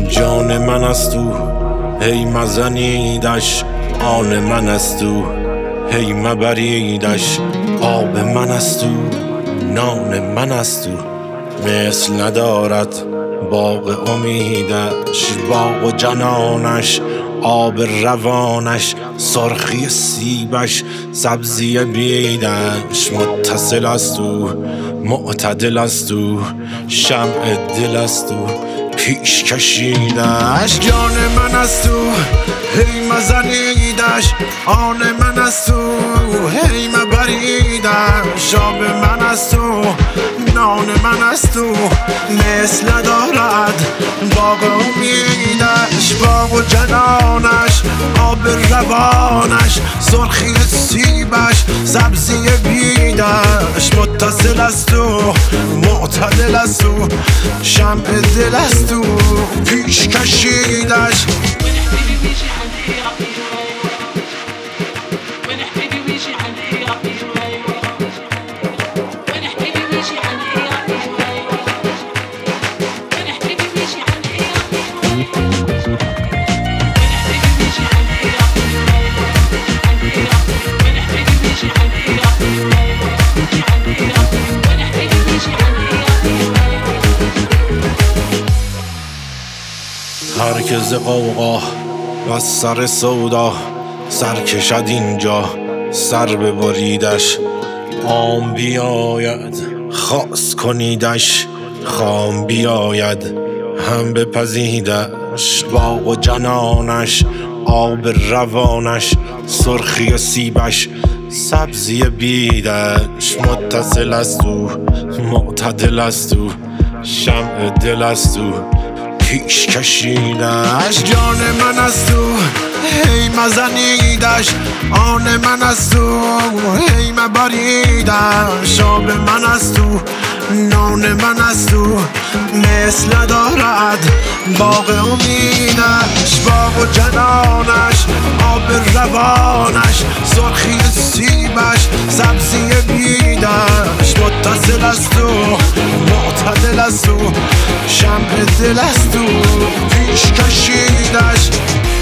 جان من است او هی مزنیدش، آن من است او هی مبریدش. آب من است او نان من است او، مثل ندارد باغ امیدش. باغ و جنانش آب روانش، سرخی سیبش سبزی بیدش. متصل است او معتدل است او، شمع دل است او پیش کشیدش. جان من است او هی مزنیدش، آن من است او هی مبریدش. آب من است او نان من است او، مثل ندارد باغ امیدش. باغ و جنانش آب روانش، سرخی سیبش سبزی بیدش. متصل است او معتدل است او، شمع دل است او پیش کشیدش. هر که ز غوغا و سر سودا سر کشد اینجا سر ببریدش. عام بیاید خاص کنیدش، خام بیاید هم بپزیدش. باغ و جنانش آب روانش، سرخی سیبش سبزی بیدش. متصل است او معتدل است او، شمع دل است او پیش کشیدش. جان من است او هی مزنیدش، آن من است او هی مبریدش. آب من است او نان من است او، مثل ندارد باغ امیدش. باغ و جنانش آب روانش، سرخی سیبش سبزی بیدش. متصل است او معتدل است او، شمع دل است او پیش کشیدش.